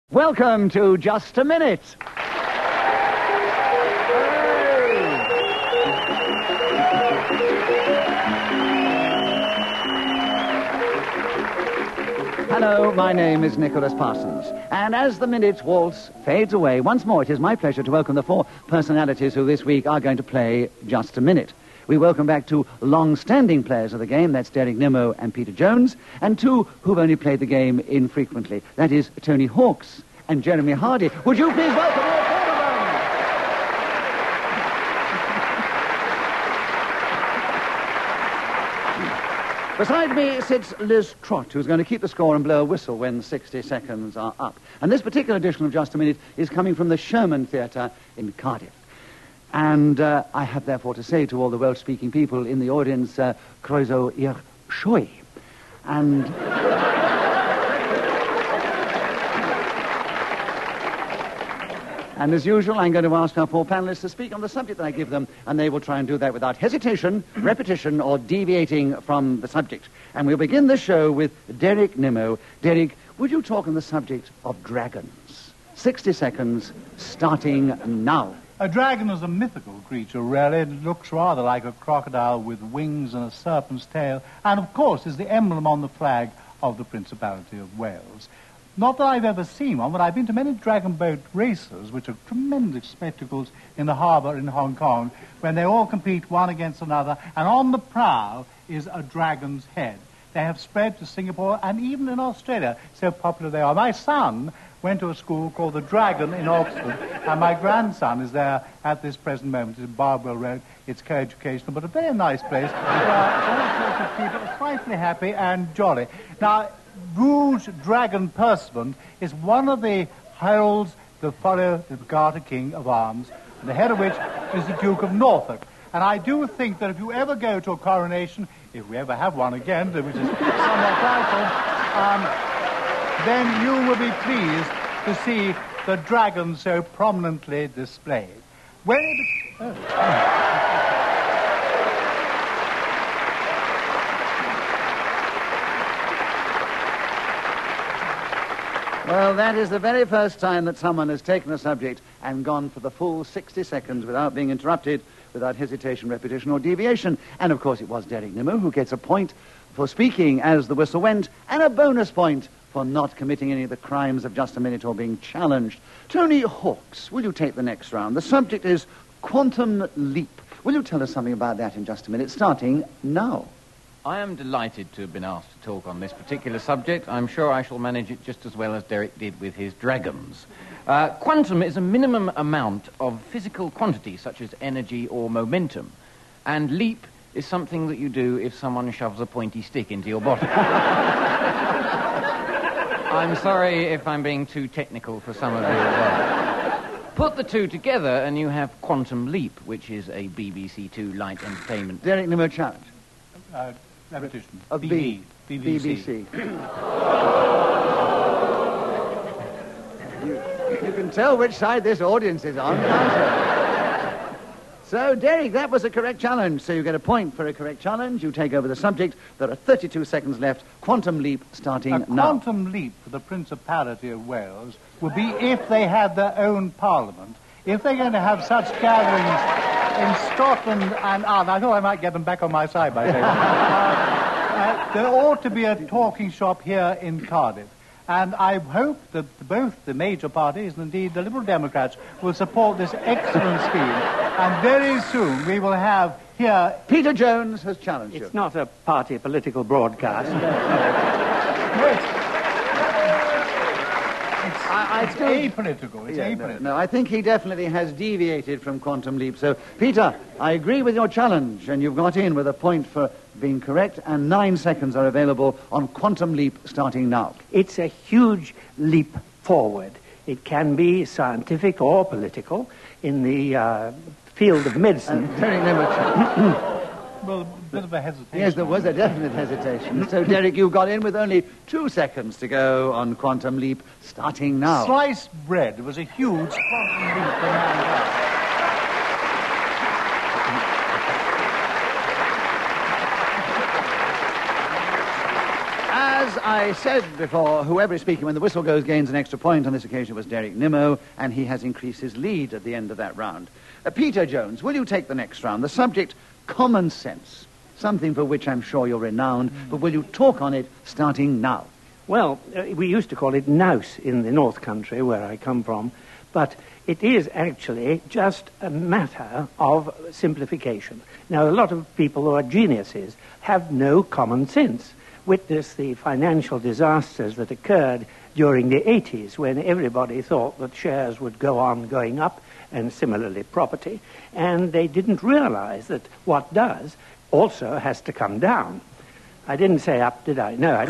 Welcome to Just a Minute. Hello, my name is Nicholas Parsons, and as the minute waltz fades away, once more it is my pleasure to welcome the four personalities who this week are going to play Just a Minute. We welcome back two long-standing players of the game, that's Derek Nimmo and Peter Jones, and two who've only played the game infrequently, that is Tony Hawks and Jeremy Hardy. Would you please welcome all four of them? Beside me sits Liz Trott, who's going to keep the score and blow a whistle when 60 seconds are up. And this particular edition of Just a Minute is coming from the Sherman Theatre in Cardiff. And I have therefore to say to all the Welsh-speaking people in the audience, croeso i'r sioe. And... And as usual, I'm going to ask our four panelists to speak on the subject that I give them, and they will try and do that without hesitation, repetition, or deviating from the subject. And we'll begin the show with Derek Nimmo. Derek, would you talk on the subject of dragons? 60 seconds, starting now. A dragon is a mythical creature, really. It looks rather like a crocodile with wings and a serpent's tail, and of course is the emblem on the flag of the Principality of Wales. Not that I've ever seen one, but I've been to many dragon boat races, which are tremendous spectacles in the harbour in Hong Kong, when they all compete one against another, and on the prow is a dragon's head. They have spread to Singapore and even in Australia, so popular they are. My son went to a school called the Dragon in Oxford, and my grandson is there at this present moment. It's in Barbwell Road. It's co-educational, but a very nice place. All sorts of people are frightfully happy and jolly. Now, Rouge Dragon Pursuant is one of the heralds that follow the Garter King of Arms, the head of which is the Duke of Norfolk. And I do think that if you ever go to a coronation, if we ever have one again, which is somewhat doubtful, then you will be pleased to see the dragon so prominently displayed. When it... Well, that is the very first time that someone has taken a subject and gone for the full 60 seconds without being interrupted, without hesitation, repetition, or deviation. And, of course, it was Derek Nimmo who gets a point for speaking as the whistle went, and a bonus point for not committing any of the crimes of Just a Minute or being challenged. Tony Hawks, will you take the next round? The subject is quantum leap. Will you tell us something about that in just a minute, starting now? I am delighted to have been asked to talk on this particular subject. I'm sure I shall manage it just as well as Derek did with his dragons. Quantum is a minimum amount of physical quantity, such as energy or momentum. And leap is something that you do if someone shoves a pointy stick into your bottom. I'm sorry if I'm being too technical for some of you. Put the two together and you have Quantum Leap, which is a BBC Two light entertainment. Derek Nimmo challenge. Repetition. Of BBC. You can tell which side this audience is on, can't you? So, Derek, that was a correct challenge. So you get a point for a correct challenge. You take over the subject. There are 32 seconds left. Quantum leap starting now. A quantum leap for the Principality of Wales would be if they had their own parliament. If they're going to have such gatherings in Scotland and Ireland, I thought I might get them back on my side by saying that. There ought to be a talking shop here in Cardiff. And I hope that both the major parties and indeed the Liberal Democrats will support this excellent scheme. And very soon we will have here... Peter Jones has challenged you. It's not a party political broadcast. It's apolitical. It's apolitical. No, I think he definitely has deviated from quantum leap. So, Peter, I agree with your challenge, and you've got in with a point for being correct, and 9 seconds are available on quantum leap starting now. It's a huge leap forward. It can be scientific or political in the field of medicine. Derek Nimmo. Well, a bit of a hesitation. Yes, there was a definite hesitation. So, Derek, you got in with only 2 seconds to go on quantum leap starting now. Sliced bread was a huge quantum leap for mankind. As As I said before, whoever is speaking when the whistle goes gains an extra point. On this occasion it was Derek Nimmo, and he has increased his lead at the end of that round. Peter Jones, will you take the next round? The subject, common sense. Something for which I'm sure you're renowned, but will you talk on it starting now? Well, we used to call it nous in the North Country, where I come from, but it is actually just a matter of simplification. Now, a lot of people who are geniuses have no common sense. Witness the financial disasters that occurred during the 80s, when everybody thought that shares would go on going up, and similarly property, and they didn't realize that what does also has to come down. I didn't say up, did I? No, I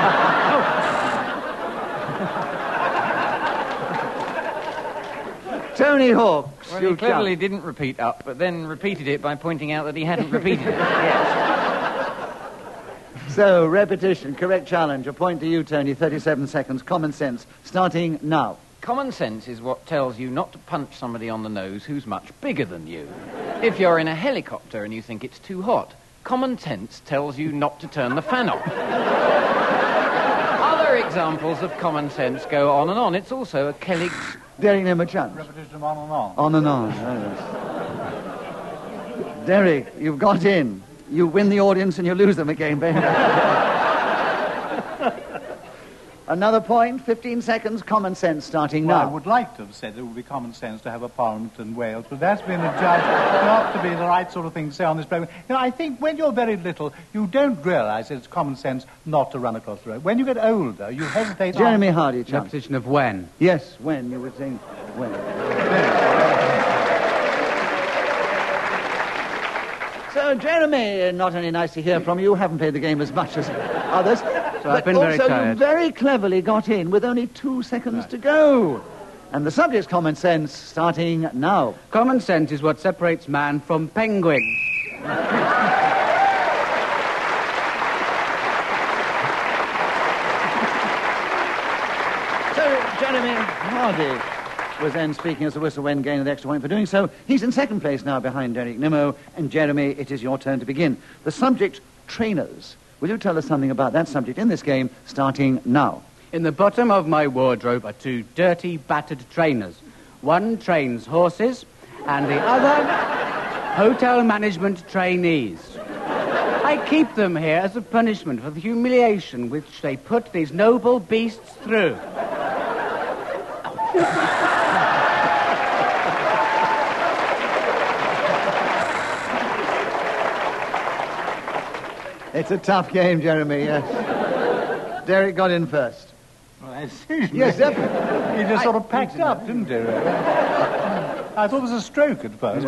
didn't. Tony Hawks. Well, he cleverly didn't repeat up, but then repeated it by pointing out that he hadn't repeated it. Yes. So, repetition, correct challenge. A point to you, Tony. 37 seconds. Common sense. Starting now. Common sense is what tells you not to punch somebody on the nose who's much bigger than you. If you're in a helicopter and you think it's too hot, common sense tells you not to turn the fan off. Other examples of common sense go on and on. It's also a Kellogg's... Derek Nimmo challenge. Repetition of on and on. On and on. Yes. Derek, you've got in. You win the audience and you lose them again, baby. Another point, 15 seconds, common sense starting Well, now. I would like to have said it would be common sense to have a parliament in Wales, but that's been adjudged not to be the right sort of thing to say on this programme. You know, I think when you're very little, you don't realise that it's common sense not to run across the road. When you get older, you hesitate... Jeremy Hardy challenge. Repetition of when. Yes, when. You were saying when. So, Jeremy, not only nice to hear from you, haven't played the game as much as others, I've been but very also you tired. very cleverly got in with only 2 seconds to go. And the subject's common sense starting now. Common sense is what separates man from penguins. So, Jeremy Hardy was then speaking as the whistle went, gaining the extra point for doing so. He's in second place now behind Derek Nimmo. And Jeremy, it is your turn to begin. The subject, trainers. Will you tell us something about that subject in this game, starting now? In the bottom of my wardrobe are 2 dirty, battered trainers. One trains horses, and the other hotel management trainees. I keep them here as a punishment for the humiliation which they put these noble beasts through. It's a tough game, Jeremy, yes. Derek got in first. Well, that's it. Yes, definitely. He just sort of packed up, didn't he? I thought it was a stroke at first.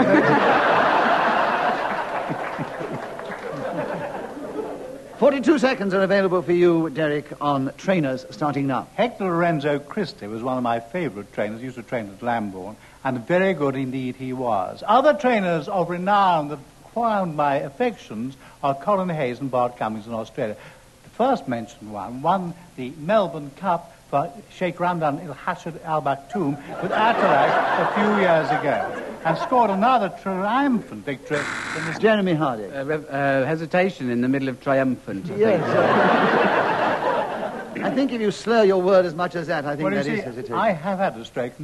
42 seconds are available for you, Derek, on trainers starting now. Hector Lorenzo Christie was one of my favourite trainers. He used to train at Lambourne, and very good indeed he was. Other trainers of renown that crowned my affections are Colin Hayes and Bart Cummings in Australia. The first mentioned one won the Melbourne Cup for Sheikh Ramdan Al Hashid Al Maktoum with Atarax a few years ago, and scored another triumphant victory in this... Jeremy Hardy. Hesitation in the middle of triumphant. I Yes. think. I think if you slur your word as much as that, I think Well, that you is see, hesitation. I have had a stroke.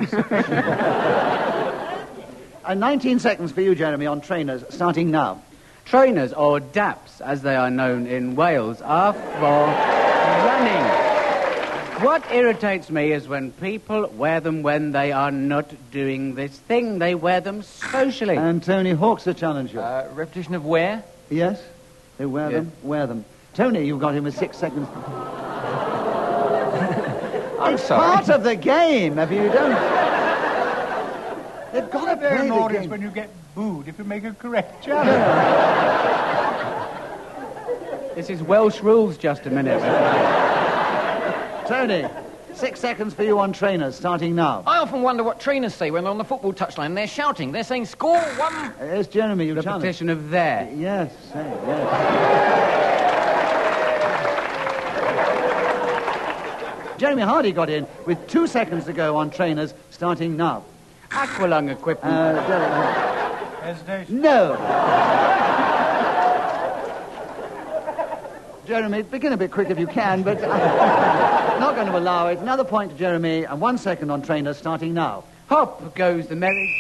And 19 seconds for you, Jeremy, on trainers starting now. Trainers, or DAPs, as they are known in Wales, are for running. What irritates me is when people wear them when they are not doing this thing. They wear them socially. And Tony Hawk's the challenger. Repetition of where? Yes? They wear them? Wear them. Tony, you've got him with 6 seconds. It's part of the game, if you don't... They've got to They're play an the audience game. when you get booed if you make a correct challenge. This is Welsh rules, just a minute. Tony, 6 seconds for you on trainers starting now. I often wonder what trainers say when they're on the football touchline. They're shouting. They're saying, score one. Yes, Jeremy, you challenge. Repetition of there. Yes, yes. Jeremy Hardy got in with 2 seconds to go on trainers starting now. Aqualung equipment. Derek, Hesitation. no. Jeremy, begin a bit quick if you can, but I'm not going to allow it. Another point to Jeremy, and 1 second on trainers, starting now. Hop goes the merry...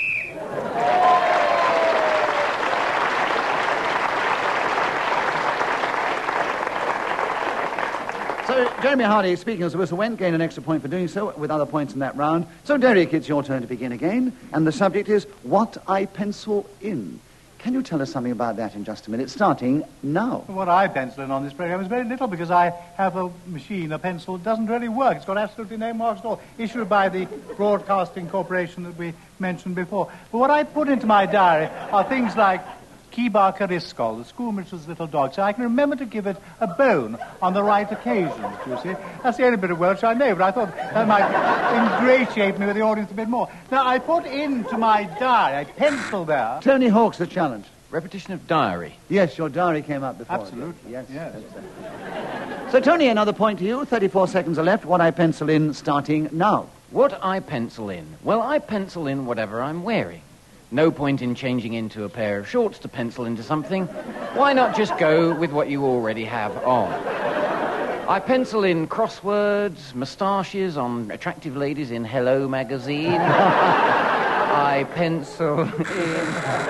So, Jeremy Hardy, speaking as the whistle went, gained an extra point for doing so, with other points in that round. So, Derek, it's your turn to begin again, and the subject is what I pencil in. Can you tell us something about that in just a minute, starting now? What I pencil in on this program is very little because I have a machine, a pencil, that doesn't really work. It's got absolutely no marks at all, issued by the Broadcasting Corporation that we mentioned before. But what I put into my diary are things like Kibar Kariskol, the schoolmistress's little dog, so I can remember to give it a bone on the right occasions, you see. That's the only bit of Welsh I know, but I thought that might ingratiate me with the audience a bit more. Now, I put into my diary, I pencil there... Tony Hawk's the challenge. Repetition of diary. Yes, your diary came up before. Absolutely. Yes. Yes. So, Tony, another point to you. 34 seconds are left. What I pencil in, starting now. What I pencil in? Well, I pencil in whatever I'm wearing. No point in changing into a pair of shorts to pencil into something. Why not just go with what you already have on? I pencil in crosswords, moustaches on attractive ladies in Hello magazine. I pencil in...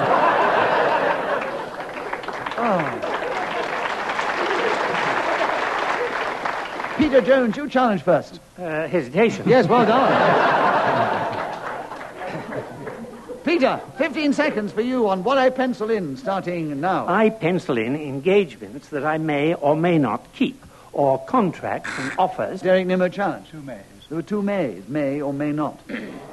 Peter Jones, you challenge first. Hesitation. Yes, well done. Peter, 15 seconds for you on what I pencil in, starting now. I pencil in engagements that I may or may not keep, or contracts and offers. Derek Nimmo challenge. 2 Mays. There were 2 mays, may or may not.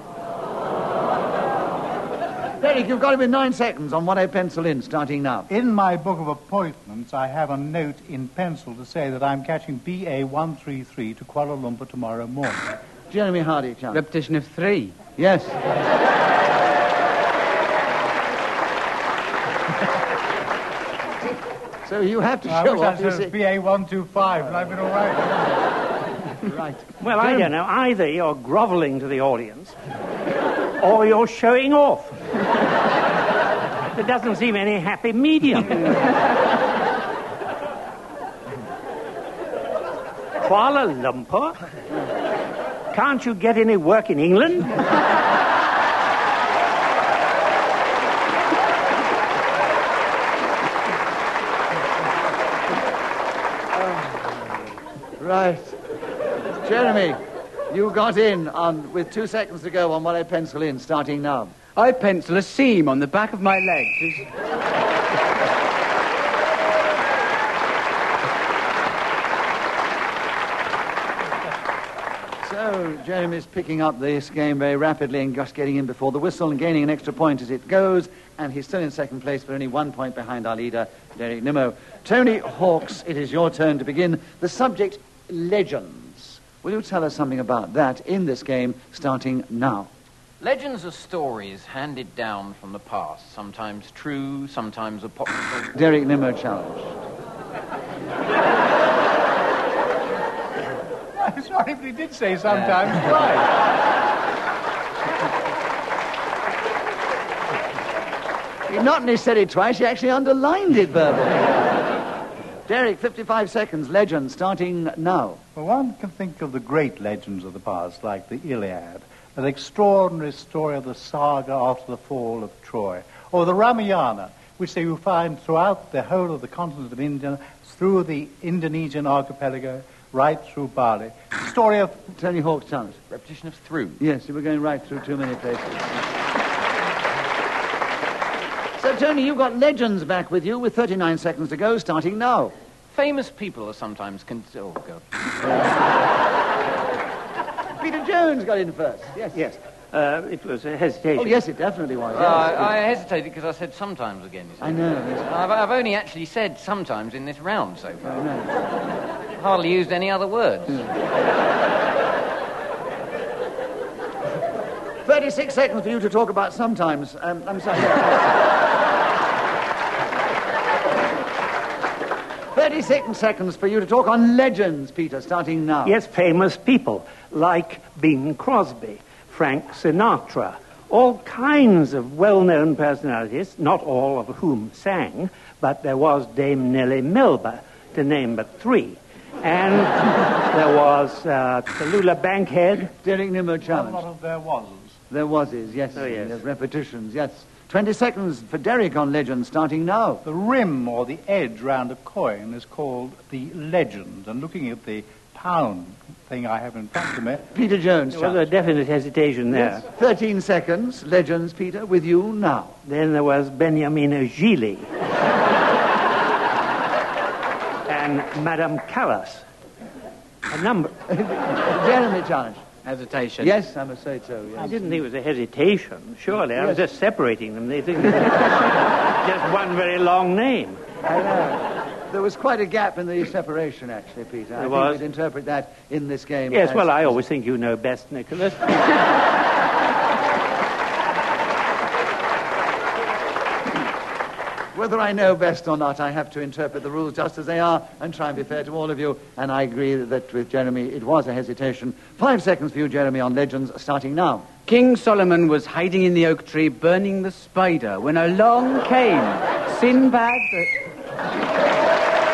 Derek, you've got it with 9 seconds on what I pencil in, starting now. In my book of appointments, I have a note in pencil to say that I'm catching BA 133 to Kuala Lumpur tomorrow morning. Jeremy Hardy challenge. Repetition of 3. Yes. So you have to I show wish off, I you said see. BA 125, and I've been all right. Right. Well, I don't know. Either you're grovelling to the audience, or you're showing off. There doesn't seem any happy medium. Kuala Lumpur? Can't you get any work in England? Right. Jeremy, you got in on with 2 seconds to go on what I pencil in, starting now. I pencil a seam on the back of my leg. So, Jeremy's picking up this game very rapidly and just getting in before the whistle and gaining an extra point as it goes, and he's still in second place, but only 1 point behind our leader, Derek Nimmo. Tony Hawks, it is your turn to begin. The subject, legends. Will you tell us something about that in this game, starting now? Legends are stories handed down from the past, sometimes true, sometimes apocryphal. Derek Nimmo challenge. I'm sorry, but he did say sometimes twice. He not only said it twice, he actually underlined it verbally. Derek, 55 seconds, legend, starting now. Well, one can think of the great legends of the past, like the Iliad, an extraordinary story of the saga after the fall of Troy, or the Ramayana, which you find throughout the whole of the continent of India, through the Indonesian archipelago, right through Bali. The story of... Tony Hawk's challenge. Repetition of through. Yes, you were going right through too many places. So, Tony, you've got legends back with you with 39 seconds to go, starting now. Famous people are sometimes oh, God. Peter Jones got in first. Yes. Yes. It was a hesitation. Oh, yes, it definitely was. Yes. I hesitated because I said sometimes again. You see. I know. Yes. I've only actually said sometimes in this round so far. I know. Hardly used any other words. 36 seconds for you to talk about sometimes. I'm sorry. 36 seconds for you to talk on legends, Peter, starting now. Yes, famous people like Bing Crosby, Frank Sinatra, all kinds of well-known personalities, not all of whom sang, but there was Dame Nellie Melba, to name but three. And there was Tallulah Bankhead. Derek Nimmo A challenge. lot of there was. There was his, yes. Oh, yes. There's repetitions, yes. 20 seconds for Derek on Legend, starting now. The rim or the edge round a coin is called the legend. And looking at the pound thing I have in front of me, Peter Jones There was a challenge. definite hesitation there. 13 seconds. Legends, Peter, with you now. Then there was Beniamino Gili. And Madame Callas. A number. Jeremy challenge. Hesitation. Yes, I must say so, I yes. didn't think it was a hesitation. Surely, I was Yes. just separating them. They think just one very long name. I know. There was quite a gap in the separation, actually, Peter. I think was. we'd interpret that in this game. Yes, as- well, I always think you know best, Nicholas. Whether I know best or not, I have to interpret the rules just as they are and try and be fair to all of you. And I agree that with Jeremy, it was a hesitation. 5 seconds for you, Jeremy, on Legends, starting now. King Solomon was hiding in the oak tree, burning the spider, when along came Sinbad the...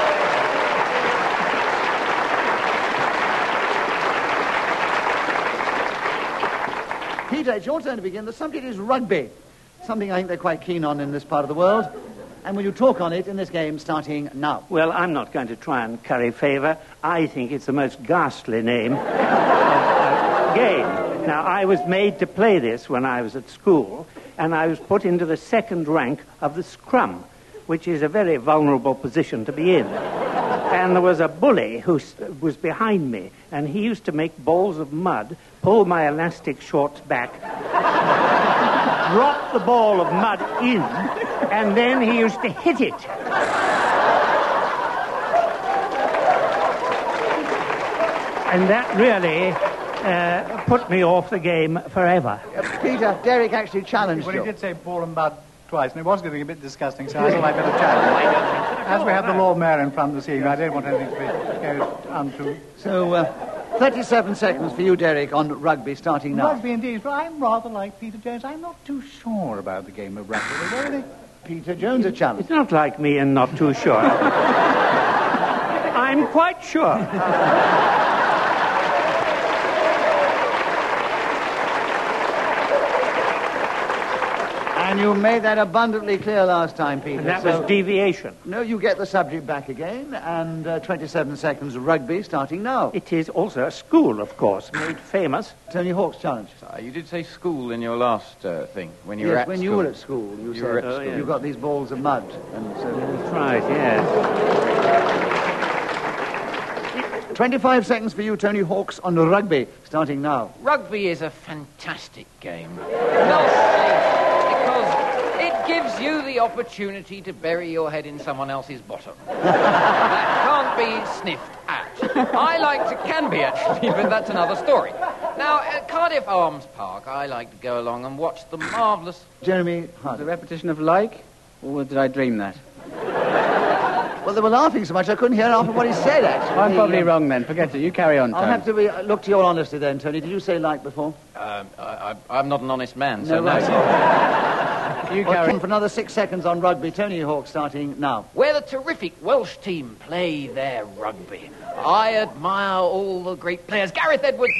Peter, it's your turn to begin. The subject is rugby, something I think they're quite keen on in this part of the world. And will you talk on it in this game, starting now? Well, I'm not going to try and curry favour. I think it's the most ghastly name of a game. Now, I was made to play this when I was at school, and I was put into the second rank of the scrum, which is a very vulnerable position to be in. And there was a bully who was behind me, and he used to make balls of mud, pull my elastic shorts back, drop the ball of mud in, and then he used to hit it. And that really put me off the game forever. Peter, Derek actually challenged well, he you. did say ball and mud twice, and it was getting a bit disgusting, so I thought I'd better challenge. As we have the Lord Mayor in front of the scene, I don't want anything to be go unto. So, 37 seconds for you, Derek, on rugby, starting now. Rugby indeed, but I'm rather like Peter Jones. I'm not too sure about the game of rugby. Really? Peter Jones, a challenge. It's not like me and not too sure. I'm quite sure. And you made that abundantly clear last time, Peter. And that So- was deviation. No, you get the subject back again, and 27 seconds rugby, starting now. It is also a school, of course, made famous. Tony Hawk's challenge. You did say school in your last thing, when you were Yes, at when school. you were at school, you You were said at school. you got these balls of mud. And so That's right, yes. 25 seconds for you, Tony Hawks, on rugby, starting now. Rugby is a fantastic game. Not because it gives you the opportunity to bury your head in someone else's bottom. That can't be sniffed at. Can be actually, but that's another story. Now, at Cardiff Arms Park, I like to go along and watch the marvellous... Jeremy The Hardy. repetition of like? Or did I dream that? Well, they were laughing so much I couldn't hear half of what he said, actually. I'm probably wrong then. Forget it. You carry on, I'll Tony. have to look to your honesty then, Tony. Did you say like before? I'm not an honest man, so no. right. You Well, carry come for another 6 seconds on rugby. Tony Hawk starting now. Where the terrific Welsh team play their rugby. I admire all the great players. Gareth Edwards...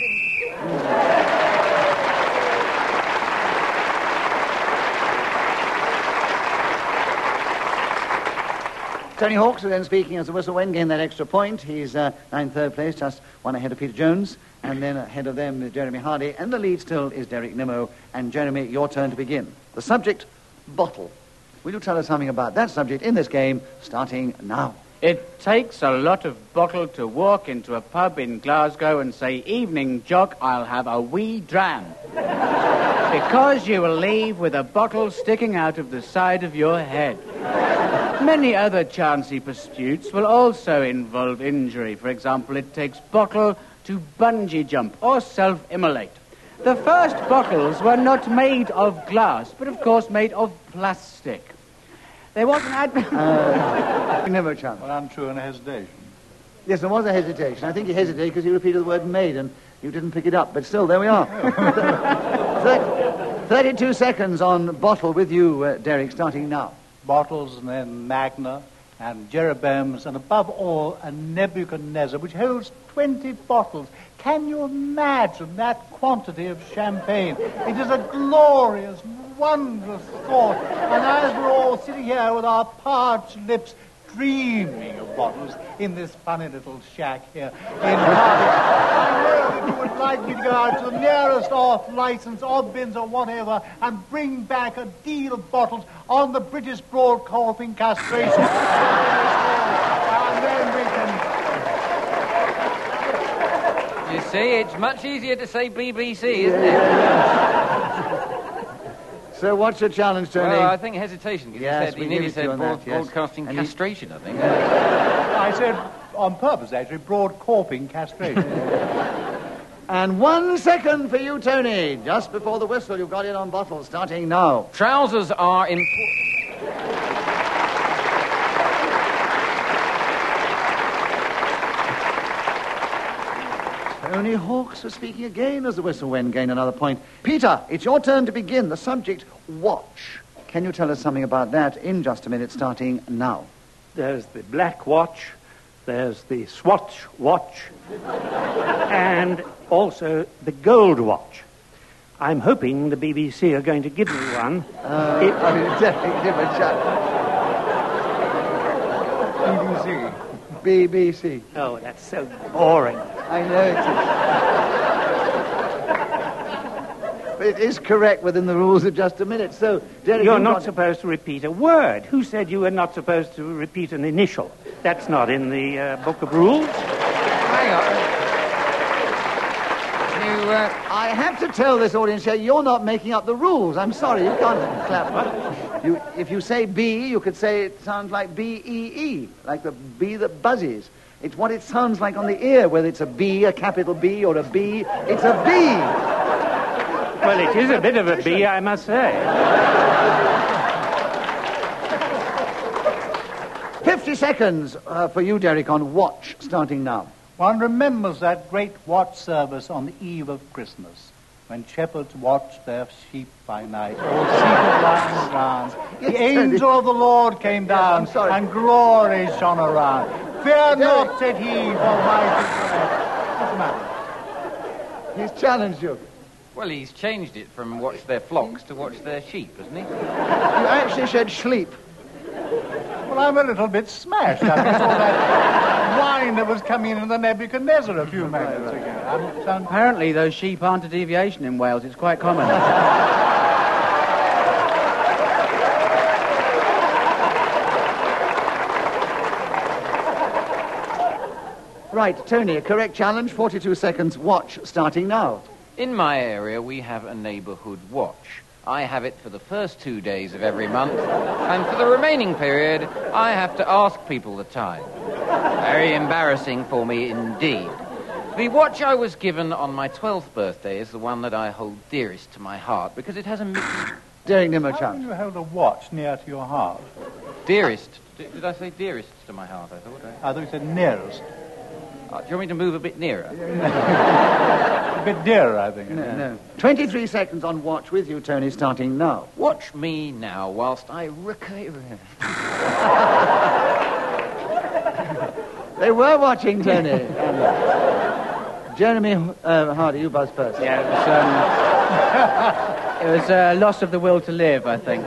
Tony Hawks, who then speaking as a whistle when, gained that extra point. He's now in third place, just one ahead of Peter Jones. And then ahead of them is Jeremy Hardy. And the lead still is Derek Nimmo. And Jeremy, your turn to begin. The subject, bottle. Will you tell us something about that subject in this game, starting now? It takes a lot of bottle to walk into a pub in Glasgow and say, "Evening, Jock, I'll have a wee dram." Because you will leave with a bottle sticking out of the side of your head. Many other chancy pursuits will also involve injury. For example, it takes bottle to bungee jump or self-immolate. The first bottles were not made of glass, but of course made of plastic. There was an Nimmo chance. Well, untrue and a hesitation. Yes, there was a hesitation. I think he hesitated because he repeated the word made and you didn't pick it up. But still, there we are. 32 seconds on bottle with you, Derek, starting now. Bottles and then Magna and Jeroboam's, and above all, a Nebuchadnezzar, which holds 20 bottles. Can you imagine that quantity of champagne? It is a glorious, wondrous thought. And as we're all sitting here with our parched lips, dreaming of bottles in this funny little shack here in Cardiff, I know that you would like me to go out to the nearest off-license, Obbins or whatever, and bring back a deal of bottles on the British broadcasting castration. And then we can... You see, it's much easier to say BBC, isn't it? So what's your challenge, Tony? Well, I think hesitation, because Yes, he we nearly give it to said you on that, yes. broadcasting And castration, I think. I said, on purpose, actually, broad-corping castration. And 1 second for you, Tony. Just before the whistle, you've got it on bottles, starting now. Trousers are important. Tony Hawks was speaking again as the whistle went, gain another point. Peter, it's your turn to begin. The subject, watch. Can you tell us something about that in just a minute, starting now? There's the black watch, there's the Swatch watch, and also the gold watch. I'm hoping the BBC are going to give me one. Definitely give a shot. BBC. Oh, that's so boring. I know it is. But it is correct within the rules of just a minute. So, Derek, You're you've not got- supposed to repeat a word. Who said you were not supposed to repeat an initial? That's not in the book of rules. Hang on. I have to tell this audience here, you're not making up the rules. I'm sorry, you can't clap. If you say B, you could say it sounds like B-E-E, like the bee that buzzes. It's what it sounds like on the ear, whether it's a B, a capital B, or a B. It's a B. Well, it is a bit of a bee, I must say. 50 seconds for you, Derek, on watch, starting now. One remembers that great watch service on the eve of Christmas, when shepherds watched their sheep by night, all seated lying around. The angel of the Lord came down, I'm sorry. and glory shone around. Fear not, said he, for mighty prayer. What's the matter? He's challenged you. Well, he's changed it from watch their flocks to watch their sheep, hasn't he? You actually said sleep. Well, I'm a little bit smashed. I saw that wine that was coming in the Nebuchadnezzar a few minutes ago. Apparently, those sheep aren't a deviation in Wales. It's quite common. Right, Tony, a correct challenge, 42 seconds, watch, starting now. In my area, we have a neighbourhood watch. I have it for the first 2 days of every month, and for the remaining period, I have to ask people the time. Very embarrassing for me indeed. The watch I was given on my 12th birthday is the one that I hold dearest to my heart, because it has a... Derek Nimmo How can challenge. you hold a watch near to your heart? Dearest. Did I say dearest to my heart, I thought? I thought you said nearest. Do you want me to move a bit nearer? A bit dearer, I think. No. 23 seconds on watch with you, Tony, starting now. Watch me now whilst I They were watching, Tony. Jeremy Hardy, you buzz first. Yeah, it was loss of the will to live, I think.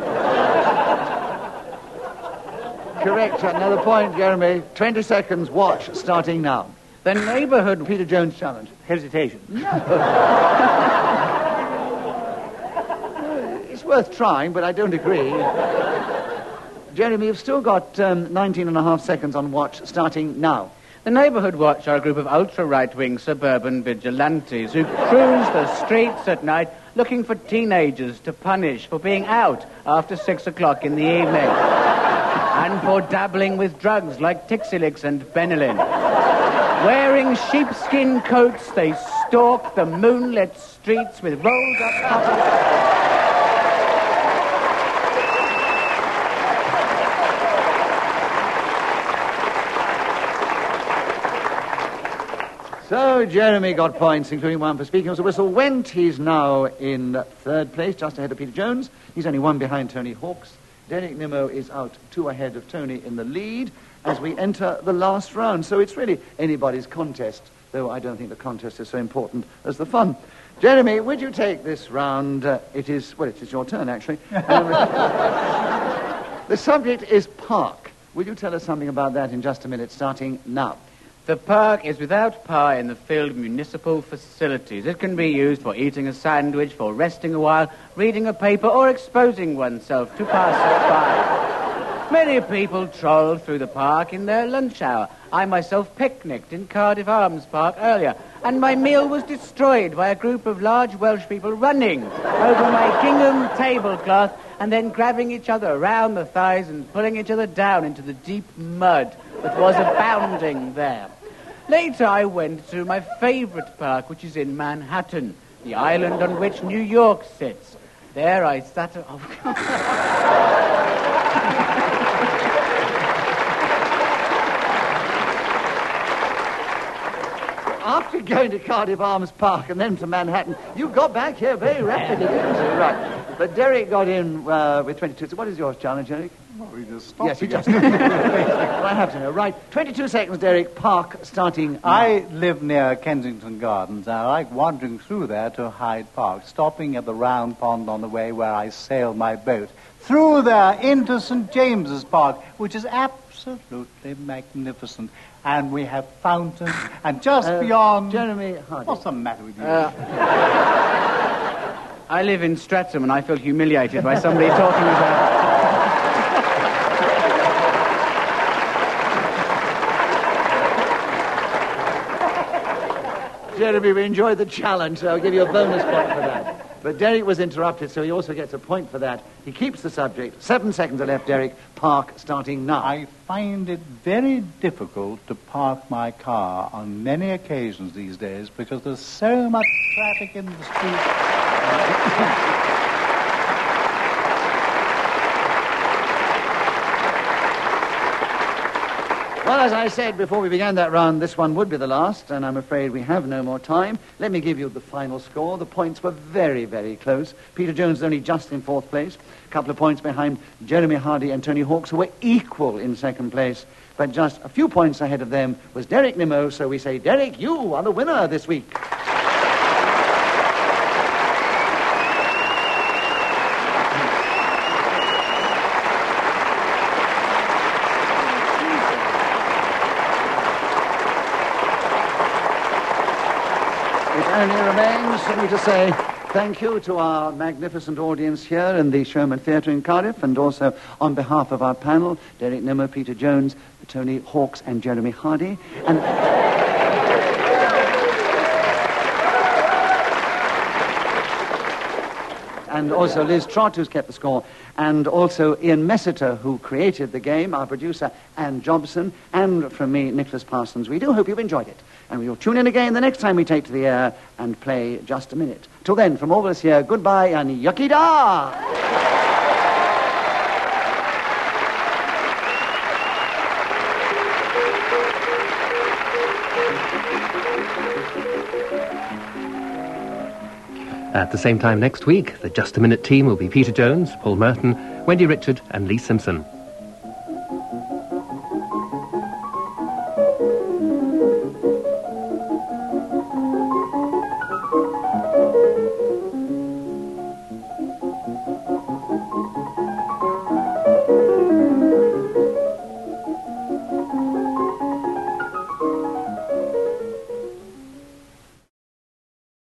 Correct, another point, Jeremy. 20 seconds, watch, starting now. The neighbourhood... Peter Jones challenge. Hesitation. It's worth trying, but I don't agree. Jeremy, you've still got 19 and a half seconds on watch, starting now. The Neighbourhood Watch are a group of ultra-right-wing suburban vigilantes who cruise the streets at night looking for teenagers to punish for being out after 6 o'clock in the evening and for dabbling with drugs like Tixilix and Benylin. Wearing sheepskin coats, they stalk the moonlit streets with rolled-up coffins. So Jeremy got points, including one for speaking as a whistle. Went, he's now in third place, just ahead of Peter Jones. He's only one behind Tony Hawks. Derek Nimmo is out 2 ahead of Tony in the lead as we enter the last round. So it's really anybody's contest, though I don't think the contest is so important as the fun. Jeremy, would you take this round? It is your turn, actually. The subject is park. Will you tell us something about that in just a minute, starting now? The park is without power in the filled municipal facilities. It can be used for eating a sandwich, for resting a while, reading a paper, or exposing oneself to passers-by. Many people troll through the park in their lunch hour. I myself picnicked in Cardiff Arms Park earlier, and my meal was destroyed by a group of large Welsh people running over my gingham tablecloth and then grabbing each other around the thighs and pulling each other down into the deep mud that was abounding there. Later, I went to my favourite park, which is in Manhattan, the island on which New York sits. There I sat... After going to Cardiff Arms Park and then to Manhattan, you got back here very rapidly, didn't you? Right. But Derek got in with 22. So what is yours, challenge, Derek? Well, we just stopped. Yes, he just... Well, I have to know. Right, 22 seconds, Derek. Park starting now. I live near Kensington Gardens, and I like wandering through there to Hyde Park, stopping at the round pond on the way where I sail my boat, through there into St. James's Park, which is absolutely magnificent. And we have fountains, and just beyond... Jeremy Hardy. What's the matter with you? I live in Streatham, and I feel humiliated by somebody talking about... Jeremy, we enjoyed the challenge, so I'll give you a bonus point for that. But Derek was interrupted, so he also gets a point for that. He keeps the subject. 7 seconds are left, Derek. Park starting now. I find it very difficult to park my car on many occasions these days because there's so much traffic in the street. Well, as I said before we began that round, this one would be the last, and I'm afraid we have no more time. Let me give you the final score. The points were very, very close. Peter Jones is only just in 4th place. A couple of points behind Jeremy Hardy and Tony Hawks, who were equal in 2nd place. But just a few points ahead of them was Derek Nimmo, so we say, Derek, you are the winner this week. Only remains for me to say thank you to our magnificent audience here in the Sherman Theatre in Cardiff, and also on behalf of our panel, Derek Nimmo, Peter Jones, Tony Hawks and Jeremy Hardy. And also Liz Trott, who's kept the score, and also Ian Messiter, who created the game, our producer, Anne Jobson, and from me, Nicholas Parsons. We do hope you've enjoyed it. And we will tune in again the next time we take to the air and play Just a Minute. Till then, from all of us here, goodbye and yucky da! At the same time next week, the Just a Minute team will be Peter Jones, Paul Merton, Wendy Richard and Lee Simpson.